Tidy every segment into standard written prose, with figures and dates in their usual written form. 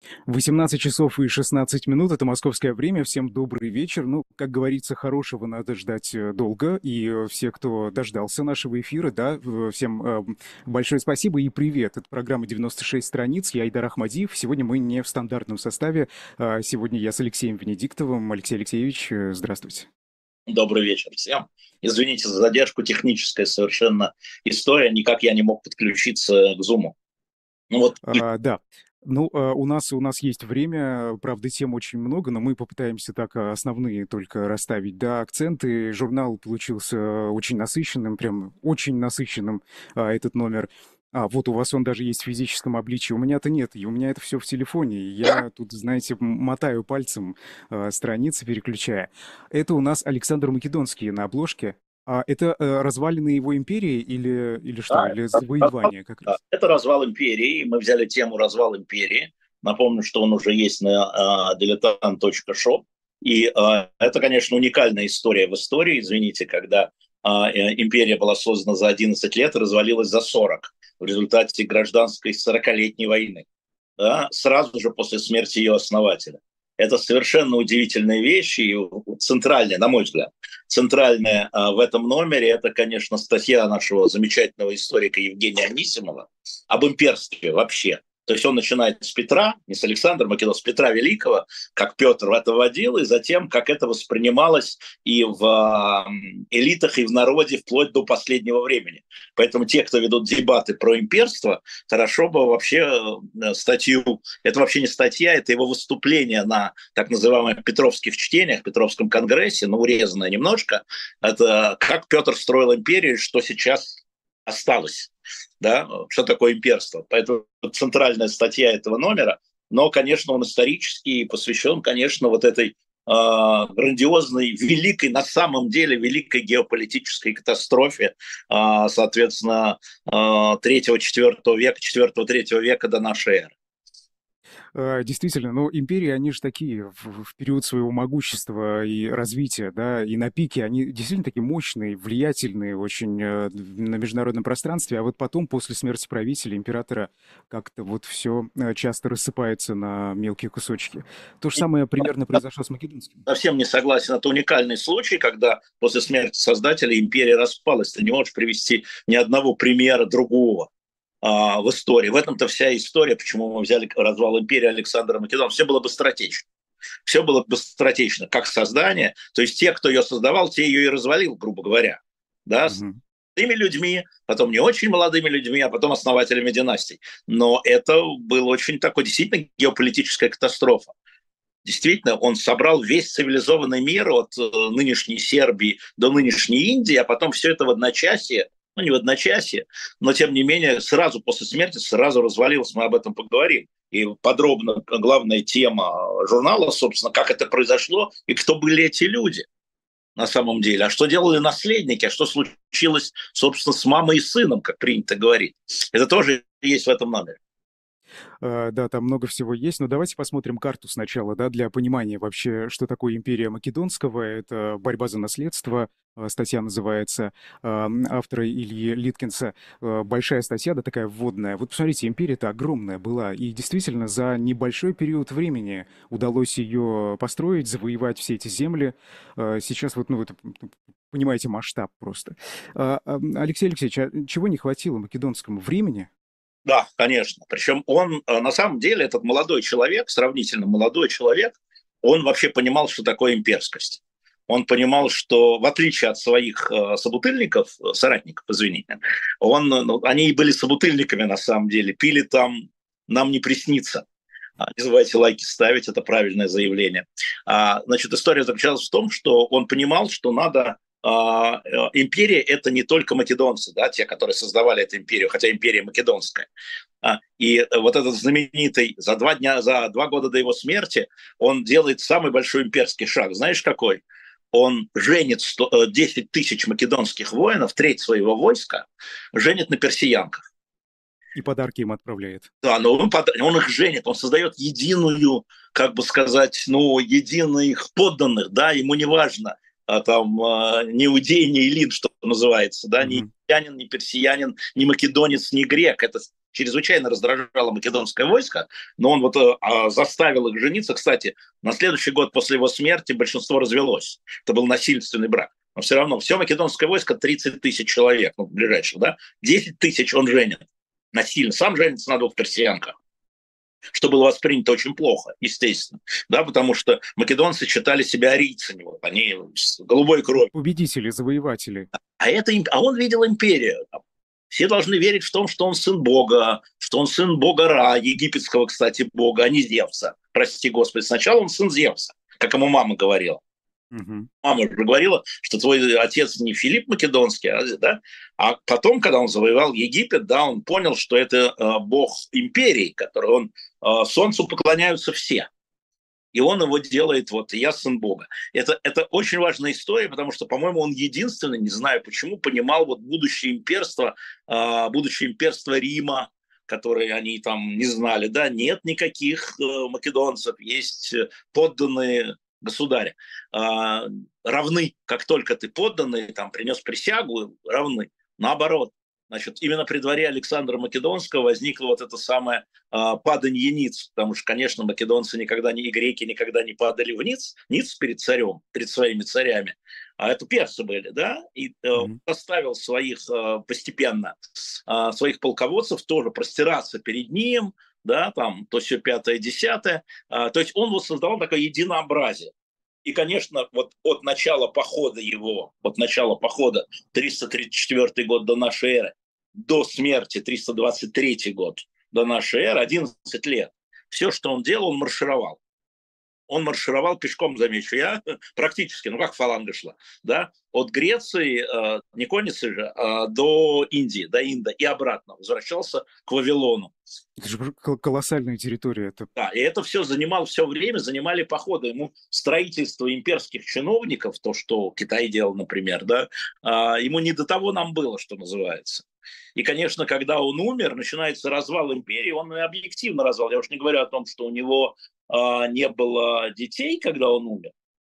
18 часов и 16 минут — это московское время. Всем добрый вечер. Ну, как говорится, хорошего надо ждать долго. И все, кто дождался нашего эфира, да, всем большое спасибо и привет. Это программа «96 страниц». Я Айдар Ахмадиев. Сегодня мы не в стандартном составе. Сегодня я с Алексеем Венедиктовым. Алексей Алексеевич, здравствуйте. Добрый вечер всем. Извините за задержку, техническая совершенно история. Никак я не мог подключиться к Zoom. Ну вот, Да. Ну, у нас есть время, правда, тем очень много, но мы попытаемся так основные только расставить, да, акценты. Журнал получился очень насыщенным, прям очень насыщенным, этот номер. Вот у вас он даже есть в физическом обличии, у меня-то нет, и у меня это все в телефоне. И я тут, знаете, мотаю пальцем, страницы переключая. Это у нас Александр Македонский на обложке. Это развалины его империи или что? да, Или завоевание как раз? это развал империи. Мы взяли тему «Развал империи». Напомню, что он уже есть на diletant.shop. И это, конечно, уникальная история в истории. Извините, когда империя была создана за 11 лет и развалилась за 40 в результате гражданской 40-летней войны, да, сразу же после смерти ее основателя. Это совершенно удивительные вещи, и центральная, на мой взгляд, центральная в этом номере, это, конечно, статья нашего замечательного историка Евгения Анисимова об имперстве вообще. То есть он начинает с Петра, не с Александра Македонского, с Петра Великого, как Петр это вводил, и затем, как это воспринималось и в элитах, и в народе вплоть до последнего времени. Поэтому те, кто ведут дебаты про имперство, хорошо бы вообще статью, это вообще не статья, это его выступление на так называемых Петровских чтениях, Петровском конгрессе, но урезанное немножко, это как Петр строил империю, что сейчас осталось, да, что такое имперство. Поэтому центральная статья этого номера, но, конечно, он исторический и посвящен, конечно, вот этой грандиозной, великой, на самом деле, великой геополитической катастрофе, соответственно, 3-4 века, 4-3 века до нашей эры. Действительно, но империи, они же такие в период своего могущества и развития, да, и на пике, они действительно такие мощные, влиятельные очень на международном пространстве, а вот потом, после смерти правителя, императора, как-то вот все часто рассыпается на мелкие кусочки. То же самое примерно произошло с Македонским. Совсем не согласен. Это уникальный случай, когда после смерти создателя империя распалась. Ты не можешь привести ни одного примера другого в истории. В этом-то вся история, почему мы взяли развал империи Александра Македонского. Все было быстротечно. Все было быстротечно, как создание. То есть те, кто ее создавал, те ее и развалил, грубо говоря. Да, с Мгм. молодыми людьми, потом не очень молодыми людьми, а потом основателями династий. Но это была очень такой действительно геополитическая катастрофа. Действительно, он собрал весь цивилизованный мир от нынешней Сербии до нынешней Индии, а потом все это в одночасье, ну не в одночасье, но тем не менее сразу после смерти сразу развалилось, мы об этом поговорим. И подробно главная тема журнала, собственно, как это произошло и кто были эти люди на самом деле, а что делали наследники, а что случилось, собственно, с мамой и сыном, как принято говорить. Это тоже есть в этом номере. Да, там много всего есть, но давайте посмотрим карту сначала, да, для понимания вообще, что такое империя Македонского. Это борьба за наследство. Статья называется автора Ильи Литкинса. Большая статья, да, такая вводная. Вот посмотрите, империя-то огромная была, и действительно за небольшой период времени удалось ее построить, завоевать все эти земли. Сейчас вот, ну, это, понимаете, масштаб просто. Алексей Алексеевич, а чего не хватило македонскому времени? Да, конечно. Причем он, на самом деле, этот молодой человек, сравнительно молодой человек, он вообще понимал, что такое имперскость. Он понимал, что в отличие от своих собутыльников, соратников, извините, ну, они и были собутыльниками на самом деле, пили там «нам не приснится». Не забывайте лайки ставить, это правильное заявление. Значит, история заключалась в том, что он понимал, что надо империя — это не только македонцы, да, те, которые создавали эту империю, хотя империя македонская. И вот этот знаменитый за 2 года до его смерти он делает самый большой имперский шаг. Знаешь, какой? Он женит 10 тысяч македонских воинов, треть своего войска, женит на персиянках. И подарки им отправляет. Да, но он их женит, он создает единую, как бы сказать, ну, единых подданных, да, ему не важно, там, ни иудей, ни эллин, что называется, да, ни Мгм. египтянин, ни персиянин, ни македонец, ни грек, это чрезвычайно раздражало македонское войско, но он вот заставил их жениться. Кстати, на следующий год после его смерти большинство развелось. Это был насильственный брак. Но все равно все македонское войско 30 тысяч человек, ну, ближайших, да, 10 тысяч он женит насильно. Сам женится на двух персиянках, что было воспринято очень плохо, естественно, да, потому что македонцы считали себя арийцами, вот, они с голубой кровью. Победители, завоеватели. А он видел империю. Все должны верить в том, что он сын Бога, что он сын бога Ра, египетского, кстати, бога, а не Зевса. Прости, Господи. Сначала он сын Зевса, как ему мама говорила. Угу. Мама уже говорила, что твой отец не Филипп Македонский, да? А потом, когда он завоевал Египет, да, он понял, что это бог империи, который он, солнцу поклоняются все. И он его делает, вот, я сын Бога. Это очень важная история, потому что, по-моему, он единственный, не знаю почему, понимал вот будущее имперство Рима, которые они там не знали, да, нет никаких македонцев, есть подданные государя, равны, как только ты подданный, там, принес присягу, равны. Наоборот, значит, именно при дворе Александра Македонского возникло вот это самое падание ниц, потому что, конечно, македонцы никогда не, и греки никогда не падали в ниц перед царем, перед своими царями, а это персы были, да, и поставил своих постепенно, своих полководцев тоже простираться перед ним, да, там, то все пятое, десятое. То есть он вот создавал такое единообразие. И, конечно, вот от начала похода его, от начала похода 334 год до нашей эры, до смерти 323 год до нашей эры, 11 лет, все, что он делал, он маршировал. Он маршировал пешком, замечу я, практически, ну как фаланга шла, да, от Греции, не конницы же, до Индии, до Инда и обратно, возвращался к Вавилону. Это же колоссальная территория. Это... Да, и это все занимали походы. Ему строительство имперских чиновников, то, что Китай делал, например, да, ему не до того нам было, что называется. И, конечно, когда он умер, начинается развал империи, он объективно развал. Я уж не говорю о том, что у него не было детей, когда он умер.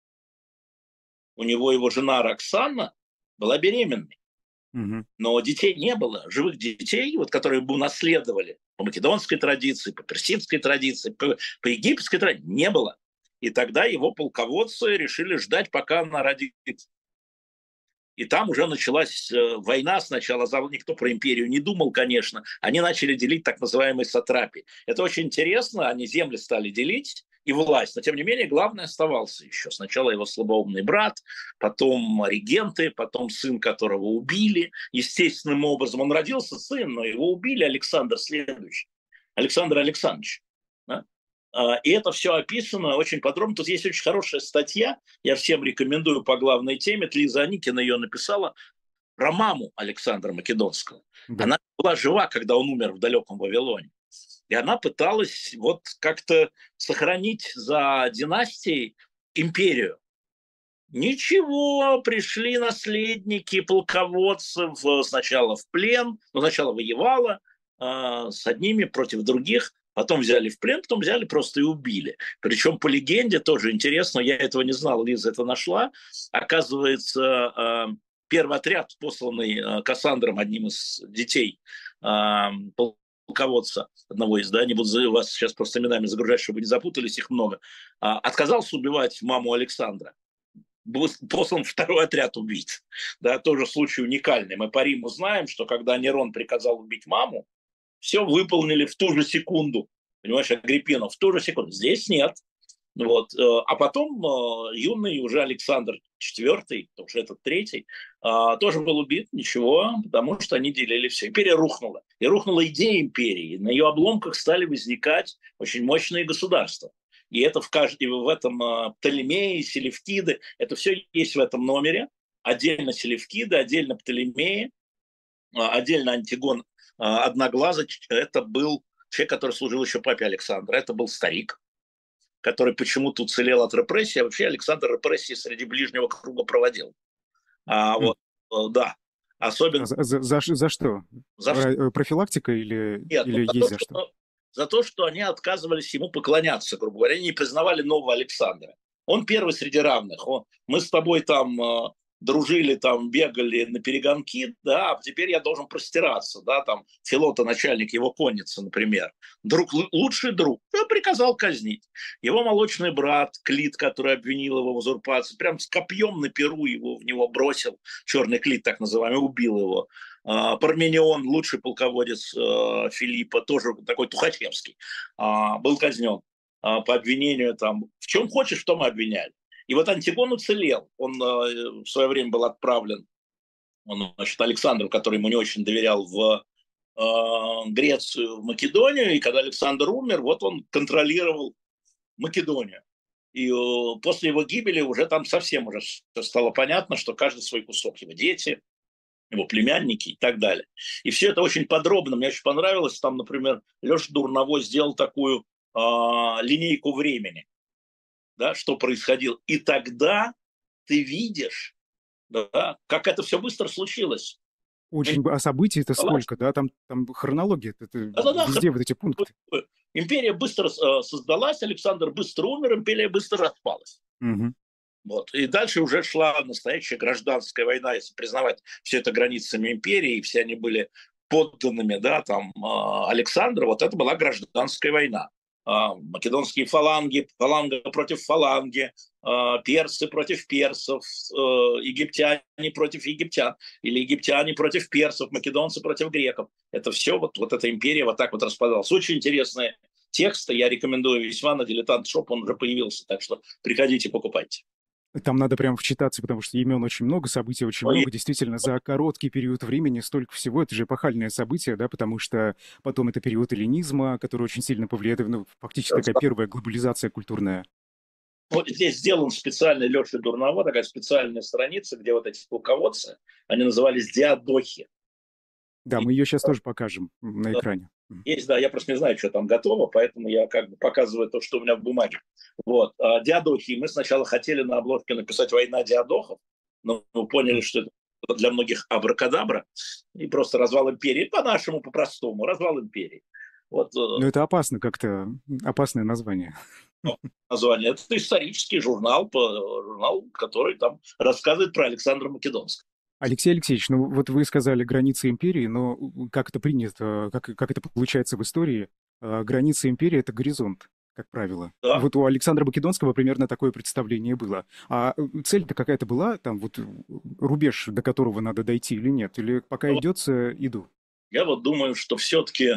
У него его жена Роксана была беременной. Но детей не было, живых детей, вот, которые бы унаследовали по македонской традиции, по персидской традиции, по египетской традиции, не было. И тогда его полководцы решили ждать, пока она родится. И там уже началась война сначала, никто про империю не думал, конечно. Они начали делить так называемые сатрапии. Это очень интересно, они земли стали делить, и власть. Но, тем не менее, главный оставался еще. Сначала его слабоумный брат, потом регенты, потом сын, которого убили. Естественным образом он родился сын, но его убили, Александр следующий. Александр Александрович. Да? И это все описано очень подробно. Тут есть очень хорошая статья, я всем рекомендую по главной теме. Лиза Аникина ее написала про маму Александра Македонского. Да. Она была жива, когда он умер в далеком Вавилоне. И она пыталась вот как-то сохранить за династией империю. Ничего, пришли наследники полководцев сначала в плен, но сначала воевала с одними против других, потом взяли в плен, потом взяли просто и убили. Причем по легенде тоже интересно, я этого не знал, Лиза это нашла. Оказывается, первый отряд, посланный Кассандром, одним из детей полководца одного из, да, не буду вас сейчас просто именами загружать, чтобы не запутались, их много, отказался убивать маму Александра. Был послан второй отряд убийц. Да, тоже случай уникальный. Мы по Риму знаем, что когда Нерон приказал убить маму, все выполнили в ту же секунду. Понимаешь, Агриппину, в ту же секунду. Здесь нет. Вот. А потом юный уже Александр IV, уже этот третий, тоже был убит, ничего, потому что они делили все. Империя рухнула. И рухнула идея империи. На ее обломках стали возникать очень мощные государства. И это в этом Птолемеи, Селевкиды, это все есть в этом номере. Отдельно Селевкиды, отдельно Птолемеи, отдельно Антигон Одноглазый. Это был человек, который служил еще папе Александра. Это был старик, который почему-то уцелел от репрессий. А вообще Александр репрессии среди ближнего круга проводил. Вот, да. Особенно... За что? Профилактика или, Нет, или есть за что? За то, что они отказывались ему поклоняться, грубо говоря, они не признавали нового Александра. Он первый среди равных. Мы с тобой там дружили, там, бегали на перегонки, да, а теперь я должен простираться, да, там, Филота, начальник его конницы, например, лучший друг, я приказал казнить. Его молочный брат Клит, который обвинил его в узурпации, прям с копьем на перу его, в него бросил, черный Клит, так называемый, убил его. Парменион, лучший полководец Филиппа, тоже такой Тухачевский, был казнен по обвинению, там, в чем хочешь, в том и обвиняли. И вот Антигон уцелел. Он в свое время был отправлен, значит, Александром, который ему не очень доверял, в Грецию, в Македонию. И когда Александр умер, вот он контролировал Македонию. И после его гибели уже там совсем уже стало понятно, что каждый свой кусок, его дети, его племянники и так далее. И все это очень подробно. Мне очень понравилось. Там, например, Леша Дурновой сделал такую линейку времени, да, что происходило. И тогда ты видишь, да, как это все быстро случилось. Очень... А событий-то сколько, да? Там хронология, это Да-да-да, везде вот эти пункты. империя быстро создалась, Александр быстро умер, империя быстро распалась. Угу. Вот. И дальше уже шла настоящая гражданская война, если признавать все это границами империи, и все они были подданными, да, там, Александра, вот это была гражданская война. Македонские фаланги, фаланга против фаланги, персы против персов, египтяне против египтян, или египтяне против персов, македонцы против греков. Это все, вот эта империя вот так вот распадалась. Очень интересные тексты, я рекомендую весьма на Дилетант Шоп, он уже появился, так что приходите, покупайте. Там надо прям вчитаться, потому что имен очень много, событий очень много. Действительно, за короткий период времени столько всего. Это же эпохальное событие, да, потому что потом это период эллинизма, который очень сильно повлияет, ну, фактически такая первая глобализация культурная. Вот здесь сделан специальный Леша Дурнова, такая специальная страница, где вот эти полководцы, они назывались диадохи. Да, мы ее сейчас тоже покажем на экране. Есть, да, я просто не знаю, что там готово, поэтому я как бы показываю то, что у меня в бумаге. Вот. Диадохи. Мы сначала хотели на обложке написать «Война диадохов», но мы поняли, что это для многих абракадабра, и просто развал империи. По-нашему, по-простому, развал империи. Вот. Но это опасно как-то, опасное название. Название. Это исторический журнал, который там рассказывает про Александра Македонского. Алексей Алексеевич, ну вот вы сказали границы империи, но как это принято, как это получается в истории, границы империи — это горизонт, как правило. Да. Вот у Александра Македонского примерно такое представление было. А цель-то какая-то была, там вот рубеж, до которого надо дойти или нет? Или пока идется, иду? Я вот думаю, что все-таки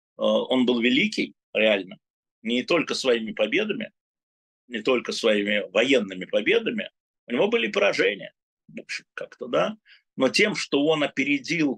он был великий, реально, не только своими победами, не только своими военными победами, у него были поражения, в общем, как-то, да, но тем, что он опередил,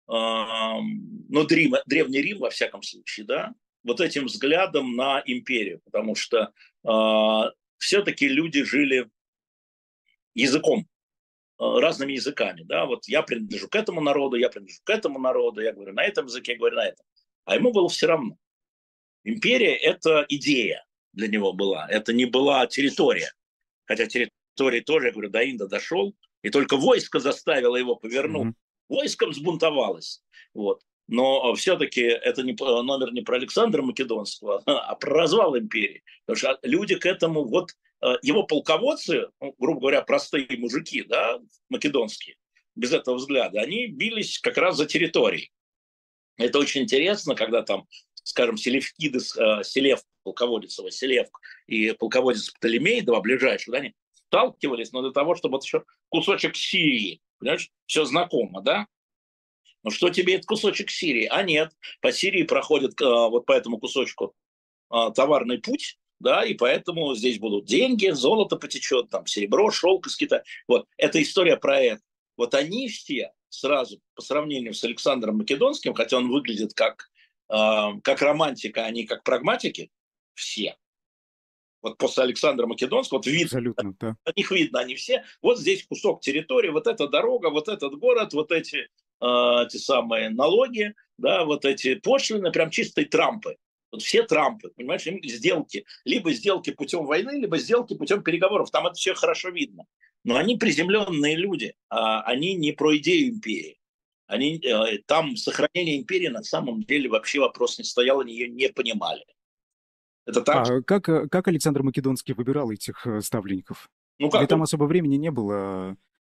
Древний Рим, во всяком случае, да, вот этим взглядом на империю, потому что все-таки люди жили языком, разными языками, да, вот я принадлежу к этому народу, я принадлежу к этому народу, я говорю на этом языке, я говорю на этом, а ему было все равно. Империя – это идея для него была, это не была территория, хотя территория тоже, я говорю, до Инда дошел, и только войско заставило его повернуть. Войском сбунтовалось. Вот. Но все-таки это номер не про Александра Македонского, а про развал империи. Потому что люди к этому, вот его полководцы, грубо говоря, простые мужики, да, македонские, без этого взгляда, они бились как раз за территорией. Это очень интересно, когда там, скажем, Селевкидес, Селев, полководец Василев и полководец Птолемей, два ближайших, да, они сталкивались, но для того, чтобы вот еще кусочек Сирии, понимаешь, все знакомо, да? Ну что тебе этот кусочек Сирии? А нет, по Сирии проходит вот по этому кусочку товарный путь, да, и поэтому здесь будут деньги, золото потечет, там серебро, шелк из Китая. Вот, это история про это. Вот они все сразу, по сравнению с Александром Македонским, хотя он выглядит как романтика, а не как прагматики, все. Вот после Александра Македонского, вот видно, абсолютно, да. От них видно, они все. Вот здесь кусок территории, вот эта дорога, вот этот город, вот эти самые налоги, да, вот эти пошлины, прям чистые Трампы. Вот все Трампы, понимаешь, им сделки. Либо сделки путем войны, либо сделки путем переговоров. Там это все хорошо видно. Но они приземленные люди, они не про идею империи. Они, там сохранение империи на самом деле вообще вопрос не стоял, они ее не понимали. Это так? А как Александр Македонский выбирал этих ставленников? Ну Или как? там особо времени не было?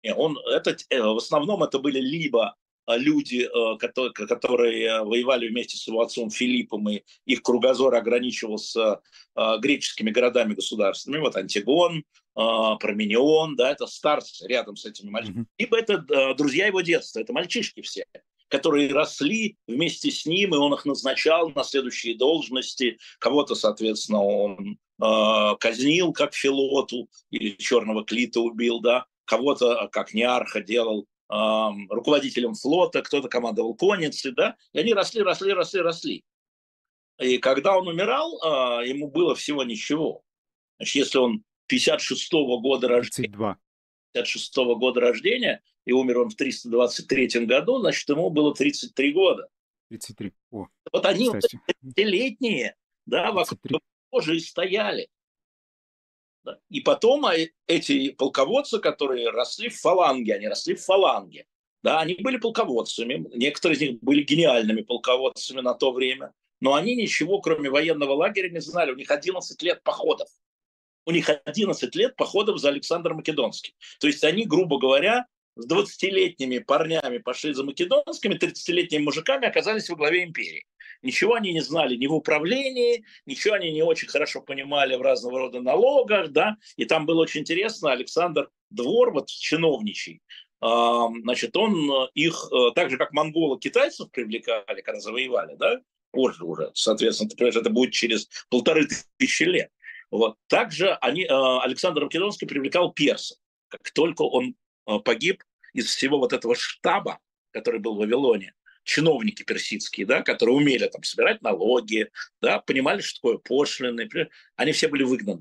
В основном это были либо люди, которые воевали вместе с его отцом Филиппом, и их кругозор ограничивался греческими городами-государствами, вот Антигон, Парменион, да, это старцы рядом с этими мальчишками. Либо это друзья его детства, это мальчишки все, которые росли вместе с ним, и он их назначал на следующие должности. Кого-то, соответственно, он казнил, как Филоту, или Черного Клита убил, да, кого-то, как Неарха, делал руководителем флота, кто-то командовал конницей, да, и они росли. И когда он умирал, ему было всего ничего. Значит, если он 56-го года рождения, 32. 56-го года рождения, и умер он в 323 году, значит, ему было 33 года. 33. О, Вот они, кстати. 30-летние, да, вокруг тоже и стояли. Да. И потом эти полководцы, которые росли в фаланге, да, они были полководцами, некоторые из них были гениальными полководцами на то время, но они ничего, кроме военного лагеря, не знали. У них 11 лет походов. За Александром Македонским. То есть они, грубо говоря, с 20-летними парнями пошли за македонскими, 30-летними мужиками оказались во главе империи. Ничего они не знали ни в управлении, ничего они не очень хорошо понимали в разного рода налогах, да, и там было очень интересно, Александр Двор, вот чиновничий, значит, он их, так же как монголы китайцев привлекали, когда завоевали, да, позже уже, соответственно, ты понимаешь, это будет через 1500 лет. Вот. Также Александр Македонский привлекал персов. Как только он погиб, из всего вот этого штаба, который был в Вавилоне, чиновники персидские, да, которые умели там собирать налоги, да, понимали, что такое пошлины, они все были выгнаны.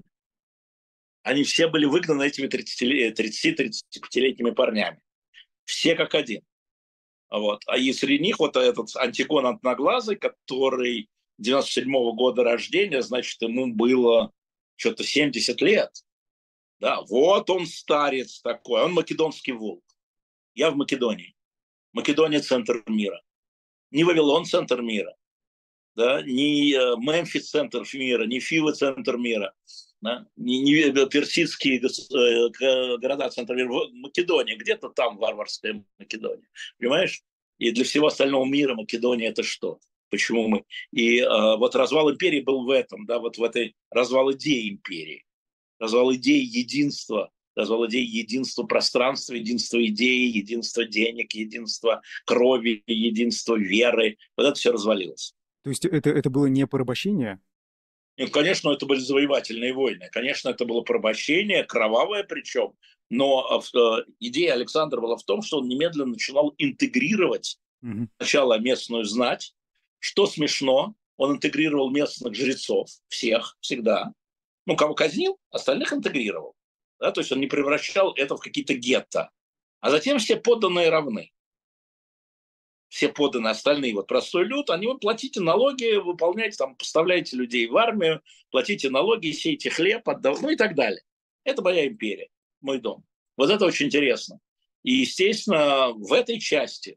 Они все были выгнаны этими 30-35-летними парнями. Все как один. Вот. А и среди них вот этот Антигон Одноглазый, который 97-го года рождения, значит, ему было что-то 70 лет. Да, вот он старец такой, он македонский волк. Я в Македонии. Македония – центр мира. Не Вавилон – центр мира. Да, не Мемфис – центр мира, не Фивы – центр мира. Да, не персидские города – центр мира. Македония, где-то там варварская Македония. Понимаешь? И для всего остального мира Македония – это что? Почему мы? И вот развал империи был в этом, да, вот в этой развал идеи империи, развал идеи единства пространства, единства идей, единства денег, единства крови, единства веры. Вот это все развалилось. То есть это было не порабощение? И, конечно, это были завоевательные войны. Конечно, это было порабощение, кровавое причем. Но идея Александра была в том, что он немедленно начинал интегрировать сначала местную знать. Что смешно, он интегрировал местных жрецов, всех, всегда. Ну, кого казнил, остальных интегрировал. Да? То есть он не превращал это в какие-то гетто. А затем все подданные равны. Все подданные остальные, вот простой люд, они вот платите налоги, выполняйте, там, поставляйте людей в армию, платите налоги, сейте хлеб, ну и так далее. Это моя империя, мой дом. Вот это очень интересно. И, естественно, в этой части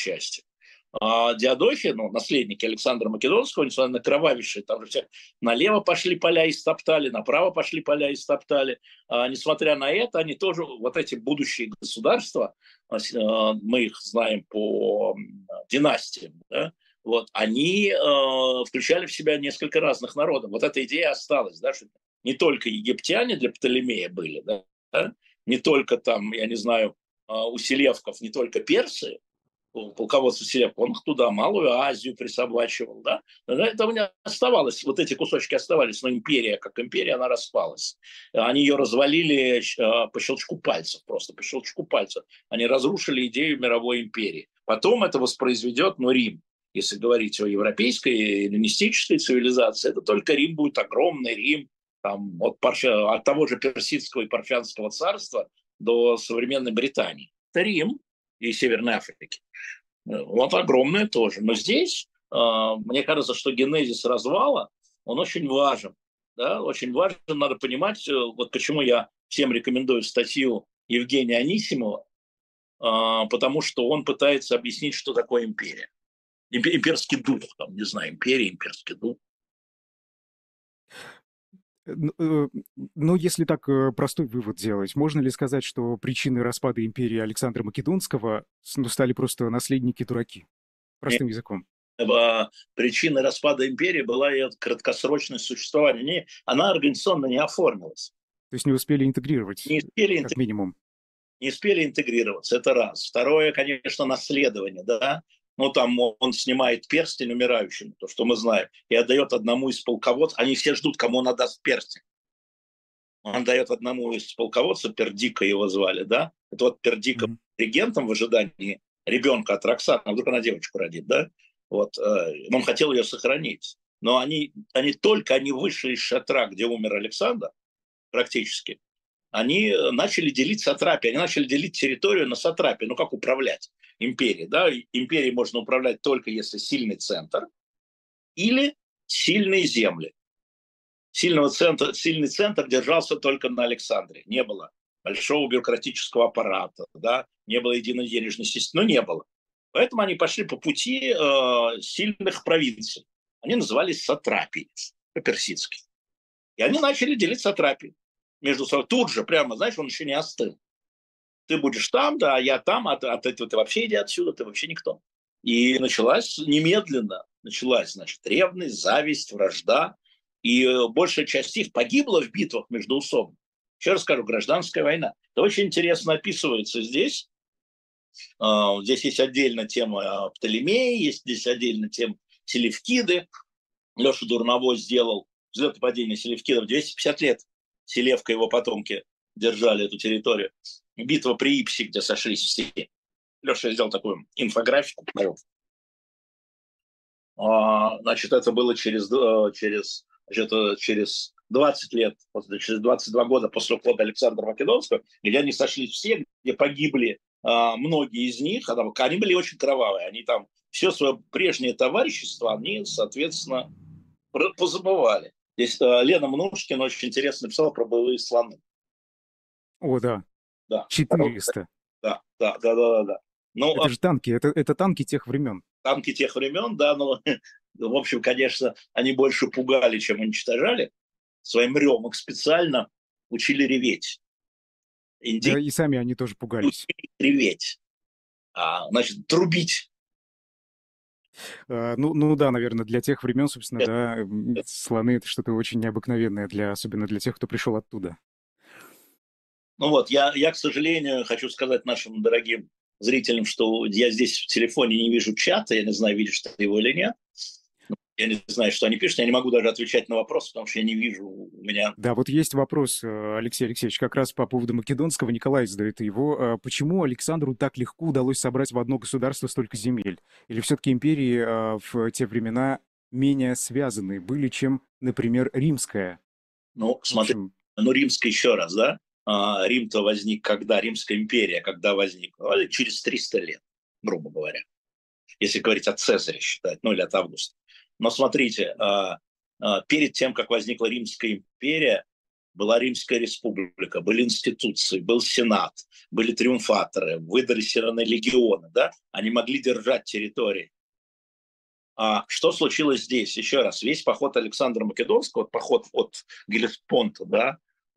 Диадохи, ну, наследники Александра Македонского, несмотря на кровавейшие, там же все налево пошли поля и стоптали, направо пошли поля и стоптали. Несмотря на это, они тоже, вот эти будущие государства, мы их знаем по династиям, да, вот, они включали в себя несколько разных народов. Вот эта идея осталась, да, что не только египтяне для Птолемея были, да, не только там, я не знаю, у селевков, не только персы, полководца Селевка, он туда Малую Азию присобачивал, да, это у меня оставалось, вот эти кусочки оставались, но империя, как империя, она распалась. Они ее развалили по щелчку пальцев, просто по щелчку пальцев. Они разрушили идею мировой империи. Потом это воспроизведет, ну, Рим. Если говорить о европейской эллинистической цивилизации, это только Рим будет огромный Рим, там, от того же персидского и парфянского царства до современной Британии. Это Рим и Северной Африки. Вот огромное тоже. Но здесь, мне кажется, что генезис развала, он очень важен. Да? Очень важен, надо понимать, вот почему я всем рекомендую статью Евгения Анисимова, потому что он пытается объяснить, что такое империя. Имперский дух, там, не знаю, империя, имперский дух. Но если так простой вывод делать, можно ли сказать, что причиной распада империи Александра Македонского стали просто наследники-дураки? Простым языком. Причиной распада империи была ее краткосрочное существование. Она организационно не оформилась. То есть не успели интегрировать, Не успели, как минимум. не успели интегрироваться, это раз. Второе, конечно, наследование, да. Ну, там он снимает перстень умирающему, то, что мы знаем, и отдает одному из полководцев. Они все ждут, кому он отдаст перстень. Он дает одному из полководцев, Пердика его звали, да. Это вот Пердика регентом в ожидании ребенка от Роксаны, вдруг она девочку родит, да. Вот, он хотел ее сохранить. Но они вышли из шатра, где умер Александр, практически, они начали делить сатрапии, они начали делить территорию на сатрапии, ну как управлять империей, да, империей можно управлять только если сильный центр или сильные земли. Сильный центр держался только на Александре, не было большого бюрократического аппарата, да, не было единой денежной системы, не было. Поэтому они пошли по пути сильных провинций. Они назывались сатрапии по-персидски. И они начали делить сатрапии между собой. Тут же прямо, знаешь, он еще не остыл. Ты будешь там, да, я там, а ты вообще иди отсюда, ты вообще никто. И немедленно началась, значит, ревность, зависть, вражда. И большая часть их погибла в битвах междоусобных. Еще раз скажу, гражданская война. Это очень интересно описывается здесь. Здесь есть отдельно тема Птолемея, есть здесь отдельно тема Селевкиды. Леша Дурново сделал взлет и падение селевкидов 250 лет. Селевка и его потомки держали эту территорию. Битва при Ипсе, где сошлись все. Леша сделал такую инфографику. Значит, это было через 20 лет, через 22 года после ухода Александра Македонского, где они сошлись все, где погибли многие из них. Они были очень кровавые. Они там все свое прежнее товарищество, они, соответственно, позабывали. Здесь Лена Мнушкина очень интересно написала про боевые слоны. О, да. Да. 400. Да. Ну, это же танки, это танки тех времен. Танки тех времен, да, но, в общем, конечно, они больше пугали, чем уничтожали. Своим ревом их специально учили реветь. Да, и сами они тоже пугались. Реветь. Значит, трубить. Ну да, наверное, для тех времен, собственно, да, слоны — это что-то очень необыкновенное, особенно для тех, кто пришел оттуда. Ну вот, я, к сожалению, хочу сказать нашим дорогим зрителям, что я здесь в телефоне не вижу чата, я не знаю, видишь ты его или нет. Я не знаю, что они пишут, я не могу даже отвечать на вопросы, потому что я не вижу у меня... Да, вот есть вопрос, Алексей Алексеевич, как раз по поводу Македонского. Николай задает его. Почему Александру так легко удалось собрать в одно государство столько земель? Или все-таки империи в те времена менее связаны были, чем, например, римская? Ну, смотри, римская еще раз, да? Рим-то возник когда? Римская империя когда возникла? Через 300 лет, грубо говоря. Если говорить от Цезаря считать, ну или от Августа. Но смотрите, перед тем, как возникла Римская империя, была Римская республика, были институции, был Сенат, были триумфаторы, выдрессированы легионы, да? Они могли держать территории. Что случилось здесь? Еще раз, весь поход Александра Македонского, поход от Гелеспонта, да,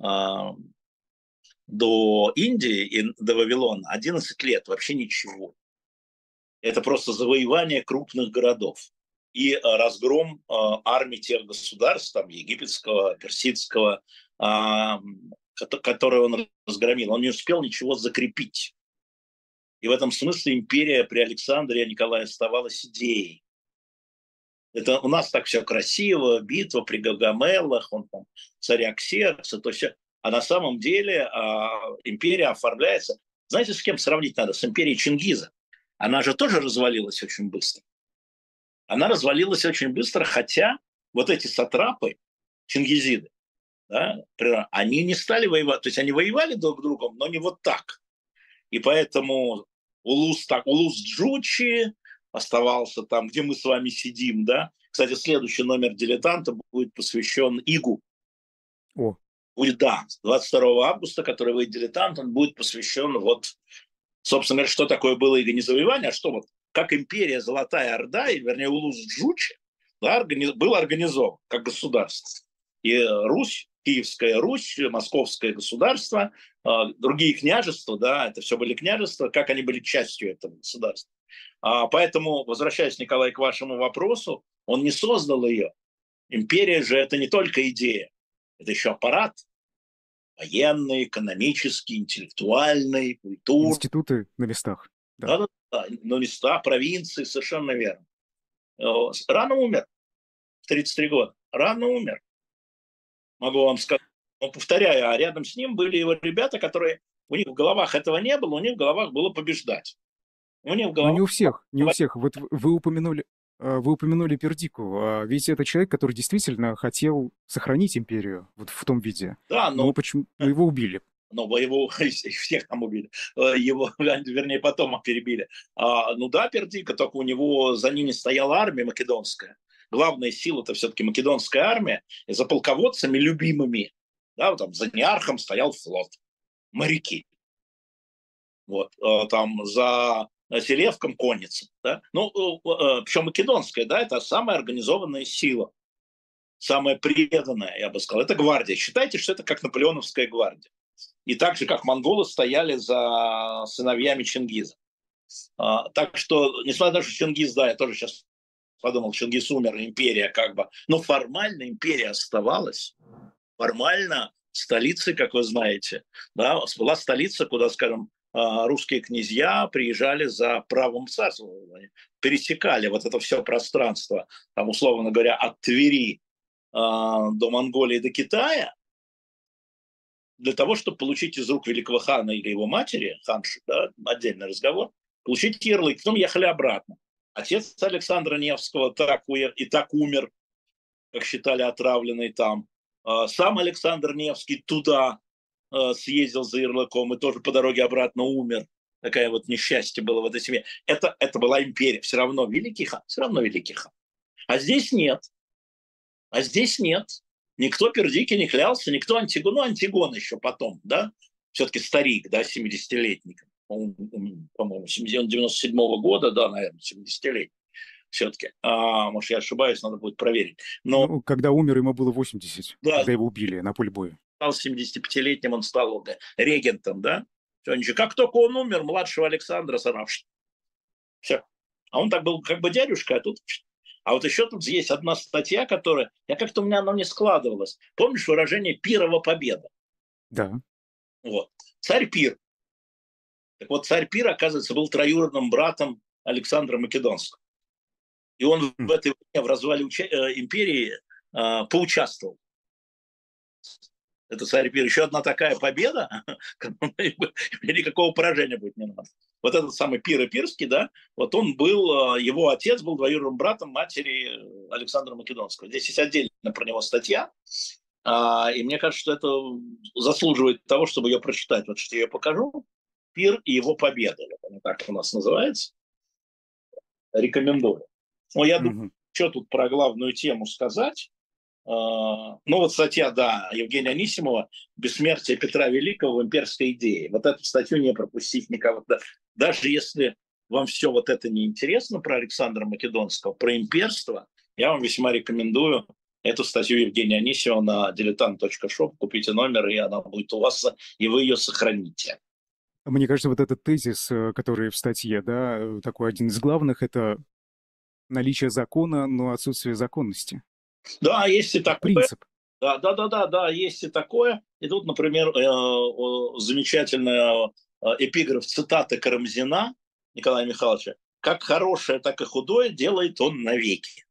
до Индии и до Вавилона 11 лет, вообще ничего. Это просто завоевание крупных городов и разгром армий тех государств, там, египетского, персидского, которые он разгромил. Он не успел ничего закрепить. И в этом смысле империя при Александре и Николае оставалась идеей. Это у нас так все красиво, битва при Гагамеллах, он там царя Ксеркса, то все. А на самом деле империя оформляется... Знаете, с кем сравнить надо? С империей Чингиза. Она же тоже развалилась очень быстро. Она развалилась очень быстро, хотя вот эти сатрапы, чингизиды, да, они не стали воевать. То есть они воевали друг с другом, но не вот так. И поэтому Улус Джучи оставался там, где мы с вами сидим. Да? Кстати, следующий номер «Дилетанта» будет посвящен Игу. О. Будет, да, 22 августа, который выйдет «Дилетант», он будет посвящен вот, собственно говоря, что такое было Иго, не завоевание, а что вот, как империя Золотая Орда, и, вернее, Улус Джучи, да, был организован как государство. И Русь Киевская Русь, Московское государство, другие княжества, да, это все были княжества, как они были частью этого государства. Поэтому, возвращаясь, Николай, к вашему вопросу, он не создал ее. Империя же это не только идея, это еще аппарат военный, экономический, интеллектуальный, культурный. Институты на местах. Да. Да, на места, провинции, совершенно верно. Рано умер, в 33 года. Рано умер, могу вам сказать. Но повторяю, а рядом с ним были его ребята, которые, у них в головах этого не было, у них в головах было побеждать. У них в Но головах... не у всех, не у всех. Вот вы упомянули Пердику, ведь это человек, который действительно хотел сохранить империю вот в том виде. Да, Но почему его убили? но его всех там убили, его, вернее, потом перебили. Ну да, Пердика, только у него за ними стояла армия македонская. Главная сила это все-таки македонская армия, и за полководцами любимыми, да, вот там за Неархом стоял флот, моряки. Вот, там за Селевком конница, да, ну, причем македонская, да, это самая организованная сила, самая преданная, я бы сказал, это гвардия. Считайте, что это как наполеоновская гвардия. И так же, как монголы стояли за сыновьями Чингиза. Так что, несмотря на то, что Чингиз, да, я тоже сейчас подумал, Чингиз умер, империя как бы, но формально империя оставалась. Формально столицей, как вы знаете, да, была столица, куда, скажем, русские князья приезжали за правом царствования, пересекали вот это все пространство, там, условно говоря, от Твери до Монголии, до Китая, для того, чтобы получить из рук великого хана или его матери, ханши, да, отдельный разговор, получить ярлык. Потом ехали обратно. Отец Александра Невского так умер, как считали, отравленный там. Сам Александр Невский туда съездил за ярлыком и тоже по дороге обратно умер. Такое вот несчастье было в этой семье. Это была империя. Все равно великий хан, все равно великий хан. А здесь нет. А здесь нет. Никто Пердике не клялся, никто Антигон, ну, Антигон еще потом, да, все-таки старик, да, 70-летний, по-моему, 97-го года, да, наверное, 70-летний все-таки. Может, я ошибаюсь, надо будет проверить. Но, ну, когда умер, ему было 80, да, когда его убили на поле боя. стал 75-летним, он стал регентом, да. Как только он умер, младшего Александра сразу. Все. А он так был как бы дядюшка, а тут... А вот еще тут есть одна статья, которая... у меня оно не складывалось. Помнишь выражение «Пирова победа»? Да. Вот. Царь Пир. Так вот, царь Пир, оказывается, был троюродным братом Александра Македонского. И он в этой войне, в развале империи поучаствовал. Это царь Пир. Еще одна такая победа, никакого поражения будет не надо. Вот этот самый Пир Пирский, да, вот он был, его отец был двоюродным братом матери Александра Македонского. Здесь есть отдельно про него статья, и мне кажется, что это заслуживает того, чтобы ее прочитать. Вот что я ее покажу. Пир и его победа. Вот так у нас называется. Рекомендую. Ну, я думаю, что тут про главную тему сказать. Ну, вот статья, да, Евгения Анисимова «Бессмертие Петра Великого в имперской идее». Вот эту статью не пропустить никогда. Даже если вам все вот это не интересно про Александра Македонского, про имперство, я вам весьма рекомендую эту статью Евгения Анисимова на diletant.shop. Купите номер, и она будет у вас, и вы ее сохраните. Мне кажется, вот этот тезис, который в статье, да, такой один из главных, это наличие закона, но отсутствие законности. Да, есть и такое. Принцип. Да, есть и такое. И тут, например, замечательная эпиграф цитаты Карамзина Николая Михайловича: «Как хорошее, так и худое делает он навеки».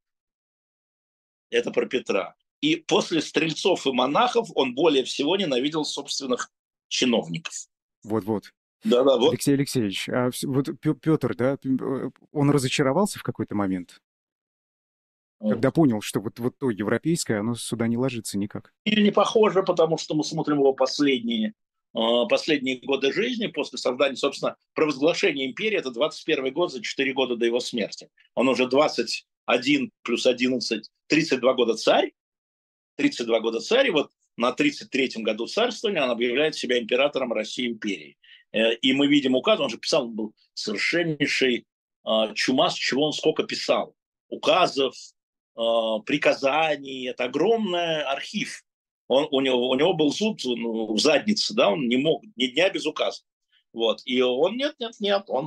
Это про Петра. И после стрельцов и монахов он более всего ненавидел собственных чиновников. Вот-вот. Да, вот. Алексей Алексеевич, а вот Петр, да, он разочаровался в какой-то момент? Когда понял, что вот то европейское, оно сюда не ложится никак. И не похоже, потому что мы смотрим его последние годы жизни после создания, собственно, провозглашения империи. Это 21 год, за 4 года до его смерти. Он уже 21 плюс 11, 32 года царь. 32 года царь, и вот на 33-м году царствования он объявляет себя императором России империи. И мы видим указ, он же писал, он был совершеннейший чумас, чего он сколько писал. Указов, приказаний, это огромный архив. У него был зуд, в заднице, да, он не мог ни дня без указа. Вот. И он, нет, нет, нет, он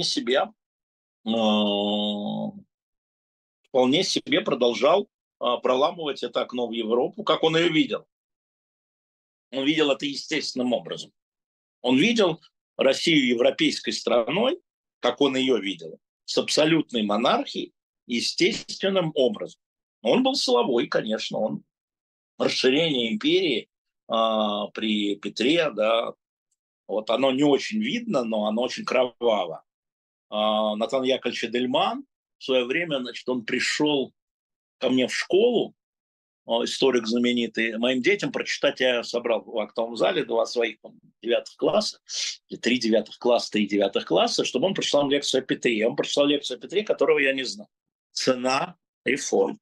вполне себе продолжал проламывать это окно в Европу, как он ее видел. Он видел это естественным образом. Он видел Россию европейской страной, как он ее видел, с абсолютной монархией, естественным образом. Он был силовой, конечно, он расширение империи при Петре, да, вот оно не очень видно, но оно очень кроваво. Натан Яковлевич Эдельман в свое время, значит, он пришел ко мне в школу, историк знаменитый, моим детям прочитать, я собрал в актовом зале два своих 9 класса, 3 9 класса, 3 9 класса, чтобы он прочитал лекцию о Петре. Он прочитал лекцию о Петре, которого я не знал. Цена реформ.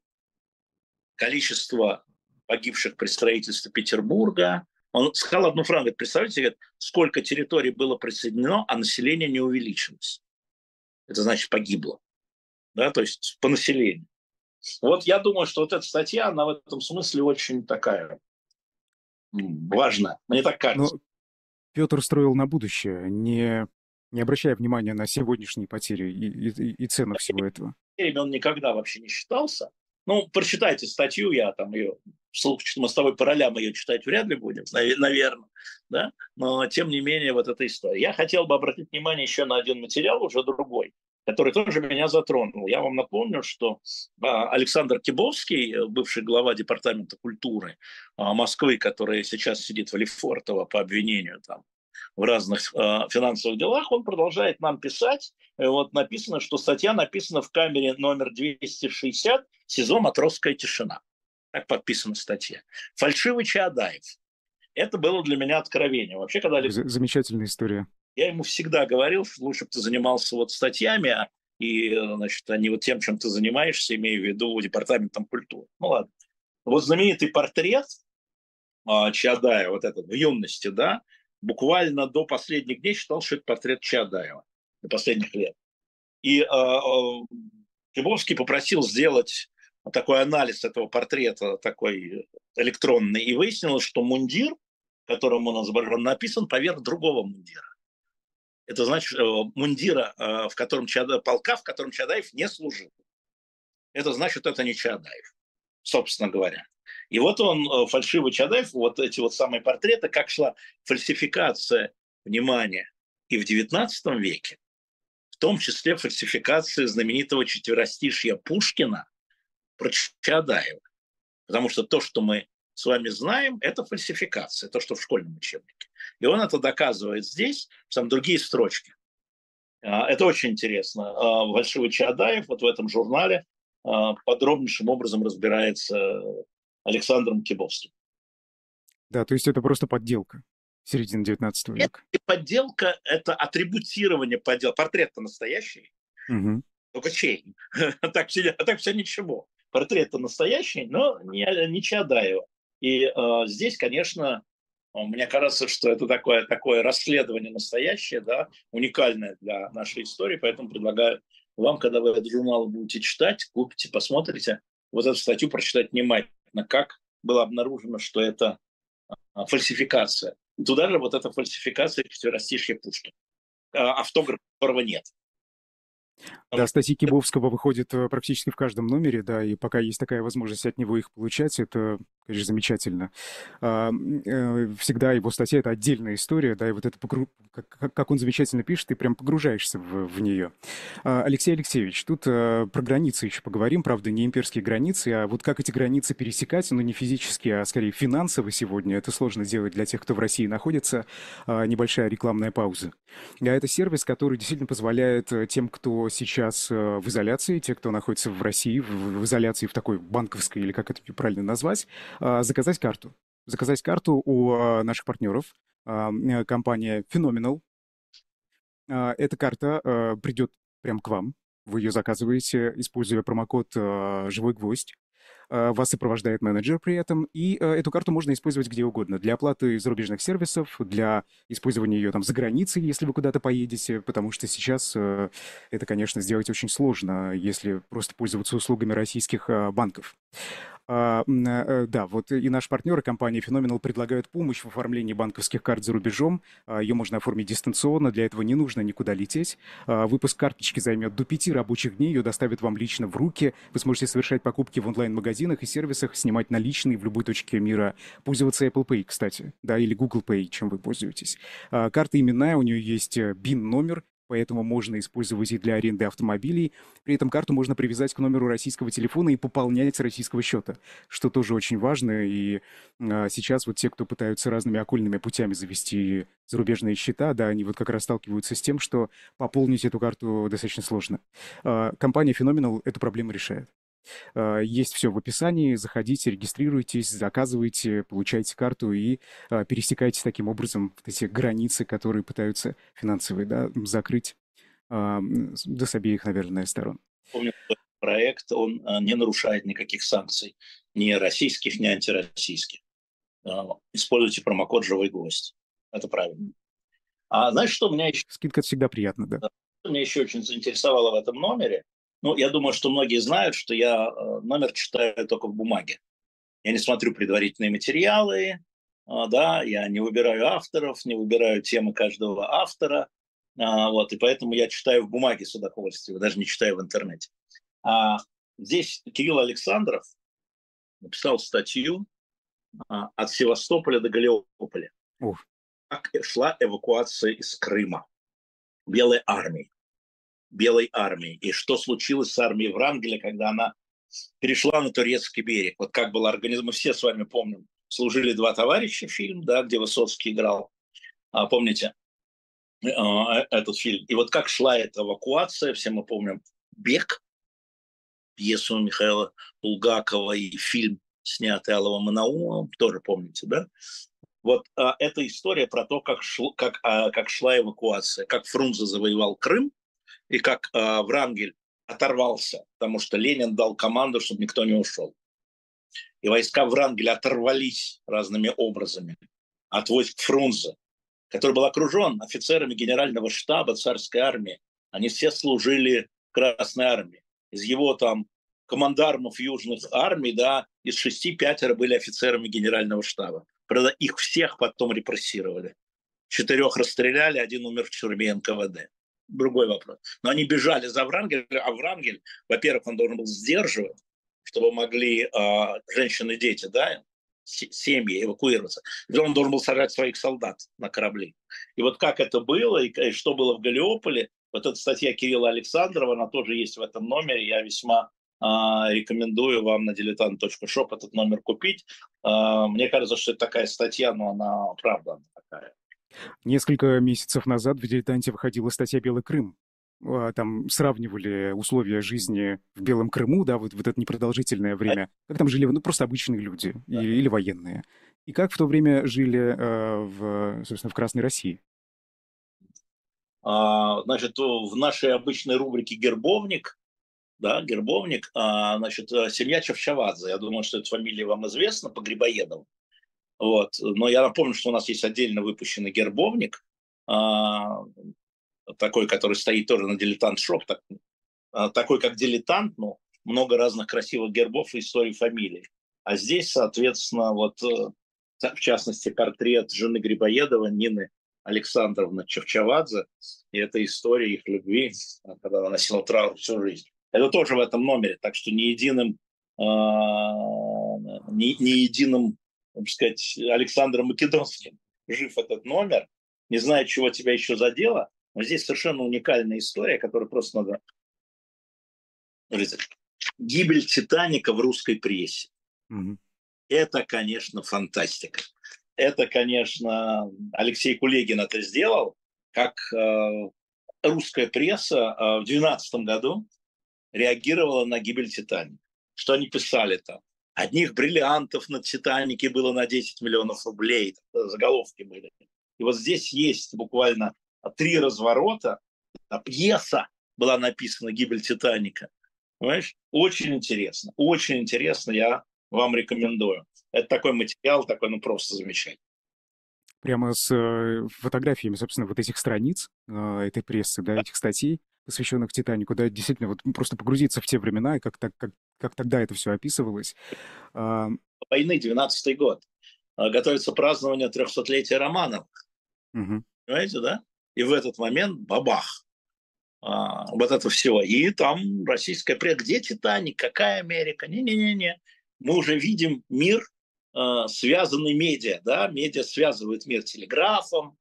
Количество погибших при строительстве Петербурга. Он сказал одну фразу, говорит, представляете, говорит, сколько территорий было присоединено, а население не увеличилось. Это значит погибло. Да, то есть по населению. Вот я думаю, что вот эта статья, она в этом смысле очень такая важная. Мне так кажется. Но Петр строил на будущее, не обращая внимания на сегодняшние потери и цену всего этого. Он никогда вообще не считался. Ну, прочитайте статью, я там ее, мы с тобой по ролям ее читать вряд ли будем, наверное, да? Но тем не менее вот эта история. Я хотел бы обратить внимание еще на один материал, уже другой, который тоже меня затронул. Я вам напомню, что Александр Кибовский, бывший глава Департамента культуры Москвы, который сейчас сидит в Лефортово по обвинению там в разных финансовых делах, он продолжает нам писать. Вот написано, что статья написана в камере номер 260 СИЗО «Матросская тишина». Так подписана статья. Фальшивый Чаадаев. Это было для меня откровение. Вообще, когда Замечательная история. Я ему всегда говорил, что лучше бы ты занимался вот статьями, и, значит, а не вот тем, чем ты занимаешься, имея в виду департаментом культуры. Ну ладно. Вот знаменитый портрет Чаадаева, вот этот в юности, да, буквально до последних дней считал, что это портрет Чаадаева, до последних лет. И Кибовский попросил сделать такой анализ этого портрета, такой электронный, и выяснилось, что мундир, которым он изображен, написан поверх другого мундира. Это значит мундира, полка, в котором Чаадаев не служил. Это значит, это не Чаадаев, собственно говоря. И вот он, фальшивый Чаадаев, вот эти вот самые портреты, как шла фальсификация внимания и в XIX веке, в том числе фальсификация знаменитого четверостишья Пушкина про Чаадаева. Потому что то, что мы с вами знаем, это фальсификация, то, что в школьном учебнике. И он это доказывает здесь, там другие строчки. Это очень интересно. Фальшивый Чаадаев вот в этом журнале подробнейшим образом разбирается Александром Кибовским. Да, то есть это просто подделка середины 19 века. Это подделка, это атрибутирование подделки. Портрет-то настоящий, только чей? Так все ничего. Портрет-то настоящий, но не Чаадаева. И здесь, конечно, мне кажется, что это такое расследование настоящее, да, уникальное для нашей истории, поэтому предлагаю вам, когда вы этот журнал будете читать, купите, посмотрите, вот эту статью прочитать внимательно, как было обнаружено, что это фальсификация. И туда же вот эта фальсификация четверостишья Пушкина, автограф которого нет. Да, статьи Кибовского выходят практически в каждом номере, да, и пока есть такая возможность от него их получать, это, конечно, замечательно. Всегда его статья — это отдельная история, да, и вот это, как он замечательно пишет, ты прям погружаешься в нее. Алексей Алексеевич, тут про границы еще поговорим, правда, не имперские границы, а вот как эти границы пересекать, ну, не физически, а скорее финансово сегодня, это сложно сделать для тех, кто в России находится. Небольшая рекламная пауза. Это сервис, который действительно позволяет тем, кто сейчас в изоляции, те, кто находится в России, в изоляции в такой банковской, или как это правильно назвать, заказать карту. Заказать карту у наших партнеров, компания Phenomenal. Эта карта придет прямо к вам. Вы ее заказываете, используя промокод «Живой гвоздь». Вас сопровождает менеджер при этом, и эту карту можно использовать где угодно. Для оплаты зарубежных сервисов, для использования ее там за границей, если вы куда-то поедете, потому что сейчас это, конечно, сделать очень сложно, если просто пользоваться услугами российских банков. Да, вот и наш партнер, и компания Phenomenal предлагают помощь в оформлении банковских карт за рубежом. Ее можно оформить дистанционно, для этого не нужно никуда лететь. Выпуск карточки займет до 5 рабочих дней, ее доставят вам лично в руки. Вы сможете совершать покупки в онлайн-магазинах и сервисах, снимать наличные в любой точке мира, пользоваться Apple Pay, кстати, да, или Google Pay, чем вы пользуетесь. Карта именная, у нее есть BIN-номер, поэтому можно использовать и для аренды автомобилей. При этом карту можно привязать к номеру российского телефона и пополнять с российского счета, что тоже очень важно. И сейчас вот те, кто пытаются разными окольными путями завести зарубежные счета, да, они вот как раз сталкиваются с тем, что пополнить эту карту достаточно сложно. Компания Phenomenal эту проблему решает. Есть все в описании. Заходите, регистрируйтесь, заказывайте, получайте карту и пересекайте таким образом вот эти границы, которые пытаются финансовые, да, закрыть, да, с обеих, наверное, сторон. Помню, что проект, он не нарушает никаких санкций, ни российских, ни антироссийских. Используйте промокод «Живой гость». Это правильно. А знаешь, что меня еще, Скидка всегда приятно, да. меня еще очень заинтересовало в этом номере? Ну, я думаю, что многие знают, что я номер читаю только в бумаге. Я не смотрю предварительные материалы, да, я не выбираю авторов, не выбираю темы каждого автора, вот, и поэтому я читаю в бумаге с удовольствием, даже не читаю в интернете. А здесь Кирилл Александров написал статью «От Севастополя до Галиополя. Ох, Как шла эвакуация из Крыма Белой армии. Белой армии. И что случилось с армией Врангеля, когда она перешла на турецкий берег. Вот как было организовано, мы все с вами помним, «Служили два товарища» фильм, да, где Высоцкий играл. Помните этот фильм? И вот как шла эта эвакуация, все мы помним «Бег», пьесу Михаила Булгакова и фильм, снятый Алловым и Наумовым, тоже помните, да? Вот эта история про то, как шла эвакуация, как Фрунзе завоевал Крым, и как Врангель оторвался, потому что Ленин дал команду, чтобы никто не ушел. И войска Врангеля оторвались разными образами от войск Фрунзе, который был окружен офицерами генерального штаба царской армии. Они все служили в Красной армии. Из его там командармов южных армий, да, из 6 5 были офицерами генерального штаба. Правда, их всех потом репрессировали. 4 расстреляли, 1 умер в тюрьме НКВД. Другой вопрос. Но они бежали за Врангелем, а Врангель, во-первых, он должен был сдерживать, чтобы могли женщины и дети, да, семьи эвакуироваться. И он должен был сажать своих солдат на корабли. И вот как это было, и что было в Галиополе, вот эта статья Кирилла Александрова, она тоже есть в этом номере. Я весьма рекомендую вам на diletant.shop этот номер купить. Мне кажется, что это такая статья, но она правда такая. Несколько месяцев назад в «Дилетанте» выходила статья «Белый Крым». Там сравнивали условия жизни в Белом Крыму, да, вот это непродолжительное время, как там жили, ну, просто обычные люди или военные, и как в то время жили, собственно, в Красной России. Значит, в нашей обычной рубрике «Гербовник», да, «Гербовник», значит, семья Чавчавадзе, я думаю, что эта фамилия вам известна, по Грибоедову. Вот. Но я напомню, что у нас есть отдельно выпущенный «Гербовник», такой, который стоит тоже на «Дилетант Шоп», такой как «Дилетант», но много разных красивых гербов и историй фамилий. А здесь, соответственно, вот в частности, портрет жены Грибоедова, Нины Александровны Чавчавадзе, и это история их любви, когда она носила траур всю жизнь. Это тоже в этом номере, так что не единым, так сказать, Александром Македонским жив этот номер. Не знаю, чего тебя еще задело, но здесь совершенно уникальная история, которую просто надо... Гибель «Титаника» в русской прессе. Мгм. Это, конечно, фантастика. Это, конечно, Алексей Кулегин это сделал, как русская пресса в 2012 году реагировала на гибель «Титаника». Что они писали там? Одних бриллиантов на «Титанике» было на 10 миллионов рублей. Заголовки были. И вот здесь есть буквально 3 разворота. Пьеса была написана «Гибель Титаника». Понимаешь? Очень интересно. Очень интересно. Я вам рекомендую. Это такой материал, такой, ну, просто замечательный. Прямо с фотографиями, собственно, вот этих страниц, этой прессы, да, этих статей, посвященных «Титанику», да, действительно, вот просто погрузиться в те времена, и как как тогда это все описывалось. А, Войны, 12-й год. Готовится празднование 300-летия Романовых. мгм. Понимаете, да? И в этот момент бабах. Вот это все. И там российская пресса. Где «Титаник»? Какая Америка? Не-не-не-не. Мы уже видим мир, связанный медиа. Да? Медиа связывает мир телеграфом,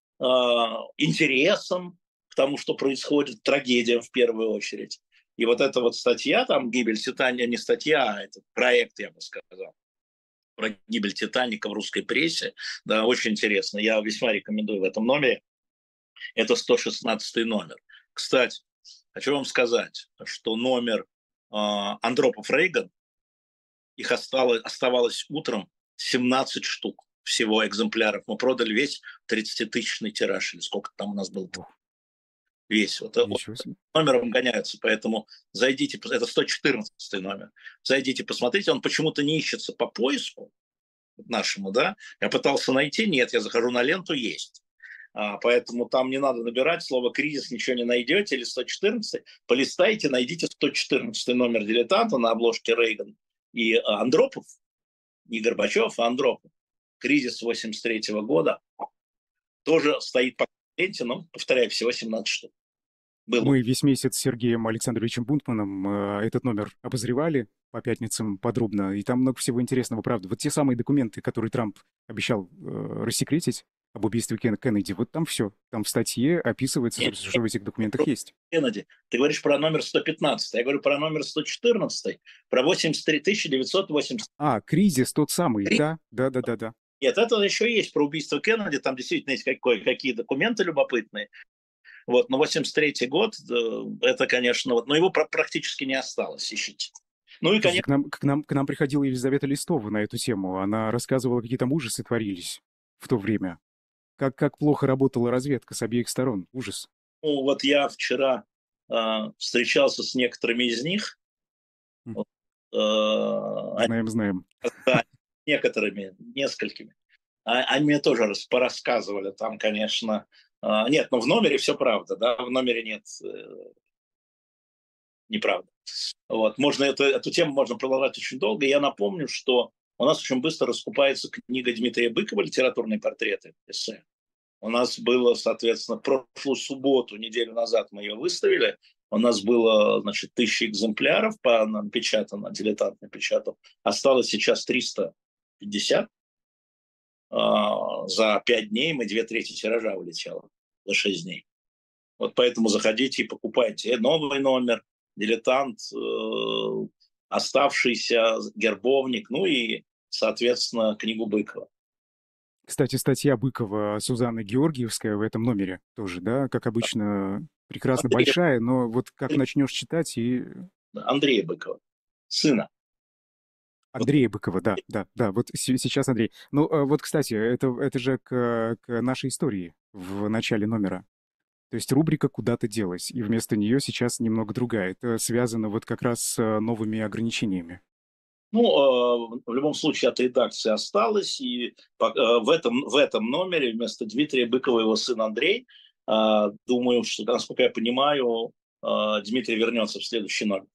интересом к тому, что происходит, трагедиям в первую очередь. И вот эта вот статья, там «Гибель Титаника», не статья, а этот проект, я бы сказал, про гибель Титаника в русской прессе, да, очень интересно. Я весьма рекомендую в этом номере. Это 116 номер. Кстати, хочу вам сказать, что номер Андропов-Рейган, их оставалось утром 17 штук всего экземпляров. Мы продали весь 30-тысячный тираж, или сколько там у нас было. Ох, Весь. Вот ничего себе. номером гоняются, поэтому зайдите, это 114 номер. Зайдите, посмотрите, он почему-то не ищется по поиску нашему, да. Я пытался найти, нет, я захожу на ленту, есть. Поэтому там не надо набирать слово «кризис», ничего не найдете, или 114, полистайте, найдите 114 номер «Дилетанта», на обложке Рейган и Андропов, не Горбачев, а Андропов. «Кризис 83 года» тоже стоит по ленте, но, повторяю, всего 17 штук. Было. Мы весь месяц с Сергеем Александровичем Бунтманом этот номер обозревали по пятницам подробно, и там много всего интересного, правда. Вот те самые документы, которые Трамп обещал рассекретить об убийстве Кеннеди, вот там все. Там в статье описывается, Нет, собственно, что в этих документах есть. Кеннеди, ты говоришь про номер 115, я говорю про номер 114, про 83 980. Кризис тот самый, да, да, да, да, да. Нет, это еще есть про убийство Кеннеди, там действительно есть какие документы любопытные. Вот, но 83-й год, это, конечно, вот, но его практически не осталось, ищите. Ну и, Слушайте, конечно, к нам приходила Елизавета Листова на эту тему. Она рассказывала, какие там ужасы творились в то время. Как плохо работала разведка с обеих сторон. Ужас. ну, вот я вчера встречался с некоторыми из них, М, вот, Знаем, знаем. да, некоторыми, несколькими. Они мне тоже порассказывали, там, конечно, нет, но в номере все правда, да, в номере нет неправда. Вот. Эту тему можно продолжать очень долго. Я напомню, что у нас очень быстро раскупается книга Дмитрия Быкова «Литературные портреты», эссе. У нас было, соответственно, прошлую субботу, неделю назад мы ее выставили. У нас было, значит, 1000 экземпляров напечатано, «Дилетант» напечатал. Осталось сейчас 350. За 5 дней мы 2/3 тиража улетело. За 6 дней. Вот поэтому заходите и покупайте. Новый номер, «Дилетант», оставшийся, «Гербовник», ну и, соответственно, книгу Быкова. Кстати, статья Быкова Сузанны Георгиевская в этом номере тоже, да, как обычно, прекрасно Андрея, большая, но вот как начнешь читать и... Андрея Быкова, сына. Вот, Андрея Быкова, да, да, да, вот сейчас Андрей. Ну, вот, кстати, это же к нашей истории в начале номера. То есть рубрика куда-то делась, и вместо нее сейчас немного другая. Это связано вот как раз с новыми ограничениями. ну, в любом случае, от редакции осталось, и в этом номере вместо Дмитрия Быкова его сын Андрей, думаю, что, насколько я понимаю, Дмитрий вернется в следующий номер.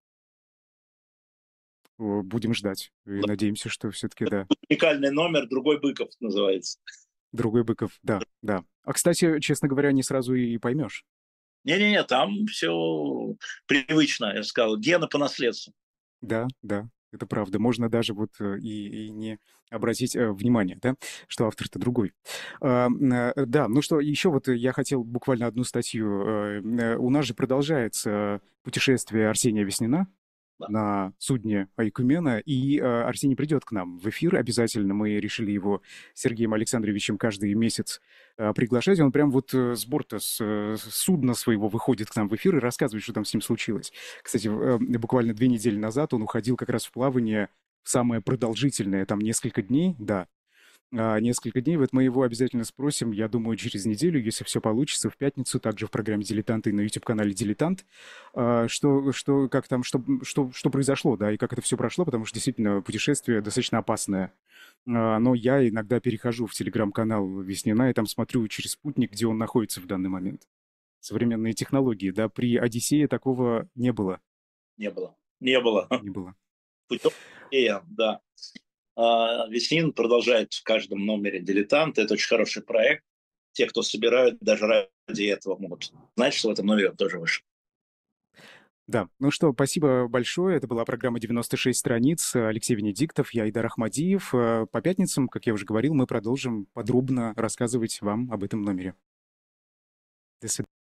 Будем ждать и надеемся, что все-таки, да, Уникальный номер, другой Быков называется. другой Быков, да, да. А, кстати, честно говоря, не сразу и поймешь. Не-не-не, там все привычно, я бы сказал, гены по наследству. Да, да, это правда. Можно даже вот и не обратить внимание, да, что автор-то другой. Да, ну что, еще вот я хотел буквально одну статью. У нас же продолжается путешествие Арсения Веснина Да. на судне Айкумена, и Арсений придет к нам в эфир обязательно. Мы решили его с Сергеем Александровичем каждый месяц приглашать. Он прям вот с борта, с судна своего выходит к нам в эфир и рассказывает, что там с ним случилось. Кстати, буквально 2 недели назад он уходил как раз в плавание в самое продолжительное, там несколько дней, да, несколько дней. Вот мы его обязательно спросим, я думаю, через неделю, если все получится, в пятницу, также в программе «Дилетанты» на YouTube-канале «Дилетант», как там, что произошло, да, и как это все прошло, потому что действительно путешествие достаточно опасное. Но я иногда перехожу в телеграм-канал Веснина и там смотрю через спутник, где он находится в данный момент. Современные технологии, да, при «Одиссее» такого не было. Не было. Не было. Не было. Путем да. Веснин продолжает в каждом номере «Дилетант». Это очень хороший проект. Те, кто собирают, даже ради этого могут знать, что в этом номере он тоже вышел. Да, ну что, спасибо большое. Это была программа «96 страниц». Алексей Венедиктов, я Айдар Ахмадиев. По пятницам, как я уже говорил, мы продолжим подробно рассказывать вам об этом номере. До свидания.